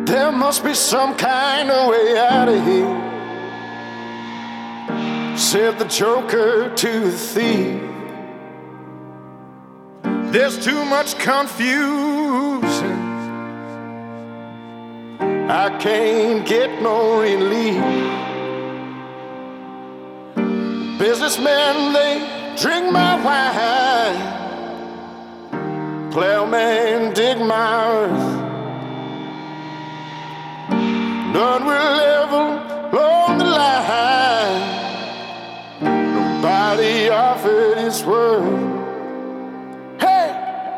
There must be some kind of way out of here, said the joker to the thief. There's too much confusion, I can't get no relief. Businessmen, they drink my wine, plowmen dig my earth. None will ever along the line, nobody offered his worth. Hey!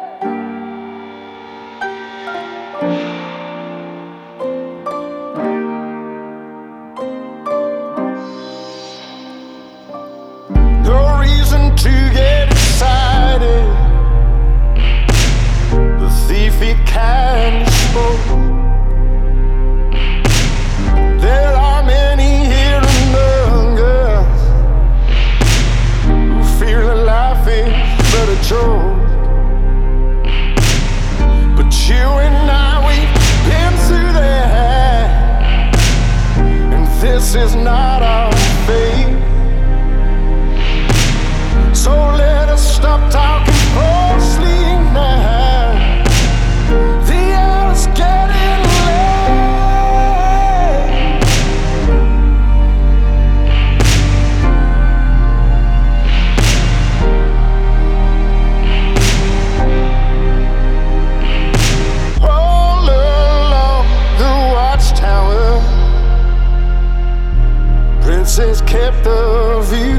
No reason to get excited, the thief he kindly spoke. There are many here among us who feel that life is but a joke. But you and I, we've been through that, and this is not our fate. So let us stop talking falsely now. The hour's getting late. All along the watchtower, princes kept the view,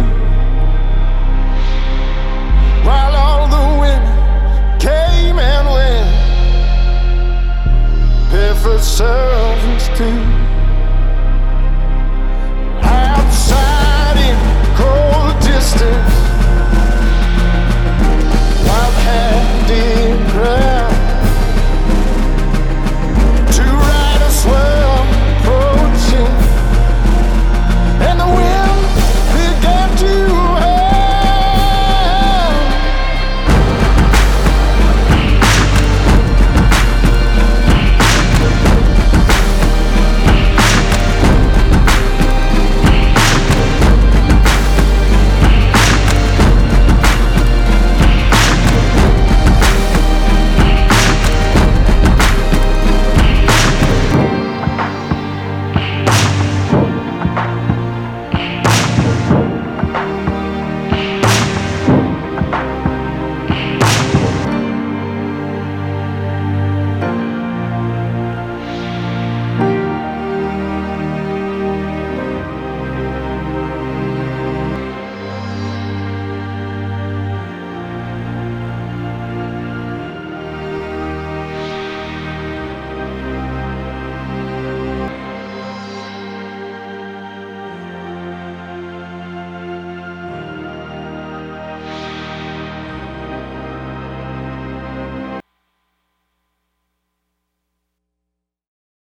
while all the women came and went, barefoot servants too.